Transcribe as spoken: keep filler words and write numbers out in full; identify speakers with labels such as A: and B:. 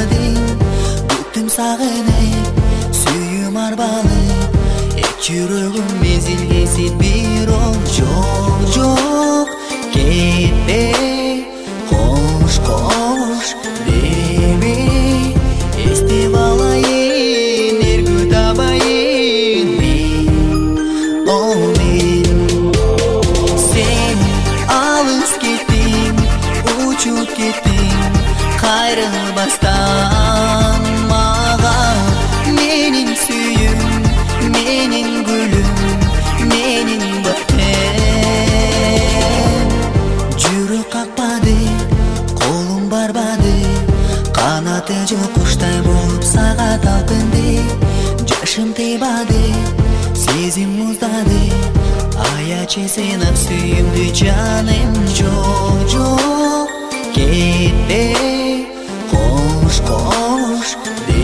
A: капмадың, күттім сағынып, сүйім арбалып, эк жүрөгүм мезилге сен бир ол. Жок, жок, кетпе, кош, кош деме, эстеп алайын, эргүү табайын мен, о мен. Сен алыс кеттиң, учуп кеттиң, кайрылбастан мага. Менин сүйүм, менин гүлүм, менин бактым. Жүрөк какпады, колум барбады, канаты жок куштай болуп сага талпынды. Жашым тыйбады, сезим муздады, аячы сен ак сүйүмдү жаным. Жок, жок, кетпе, кош, кош